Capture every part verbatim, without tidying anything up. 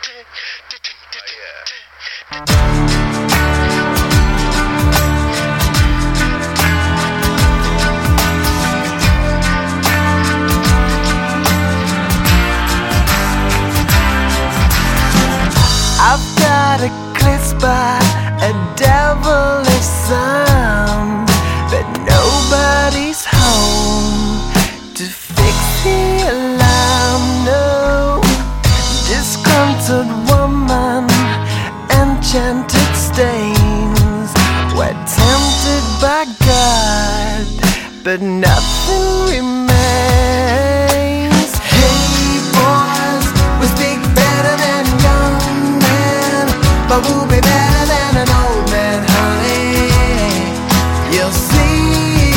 I've got a eclipsed by a devilish sound, but nobody's home to fix the alarm. No, disgruntled woman, enchanted stains were tempted by God, but nothing remains. Hey boys, we speak better than young men, but we'll be better than an old man, honey. You'll see.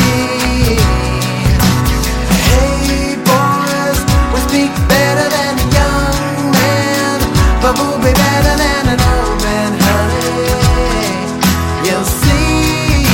Hey boys, we speak better than a young man, but we'll be better than an old man, honey. You'll see.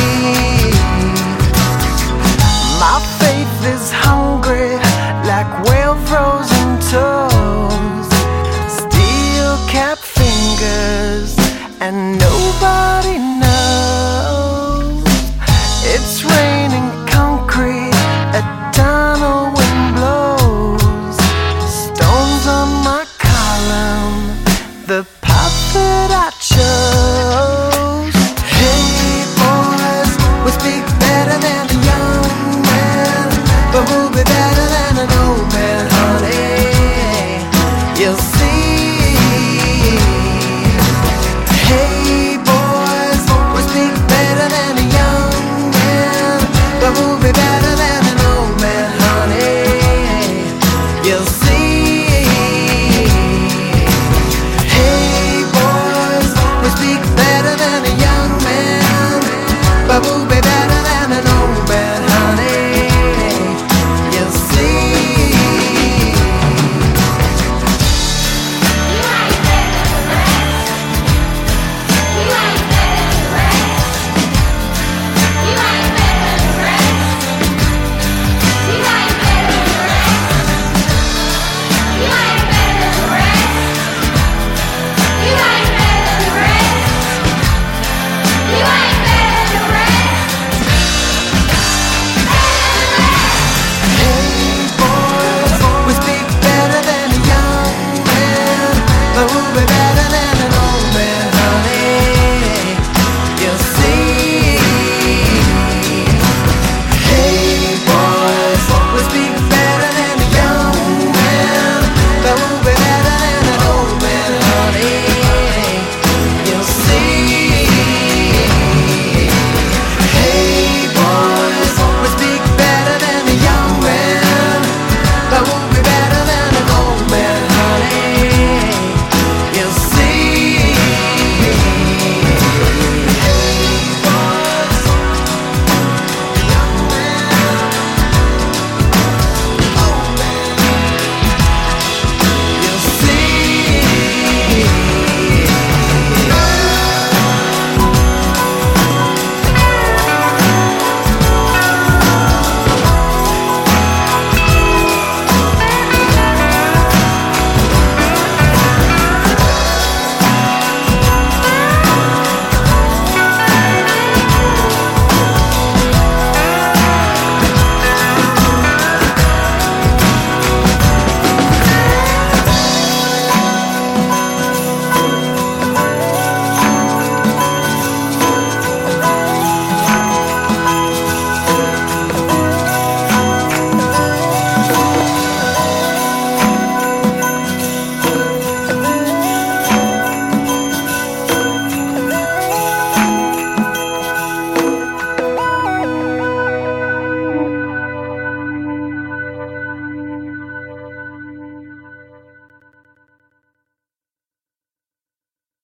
My faith is hungry like well frozen toes, steel cap fingers, and nobody knows. It's raining concrete, a tunnel wind blows, stones on my column, the path that I chose. Hey boys, we speak better than a young man, but we'll be better than an old man, honey. You'll see.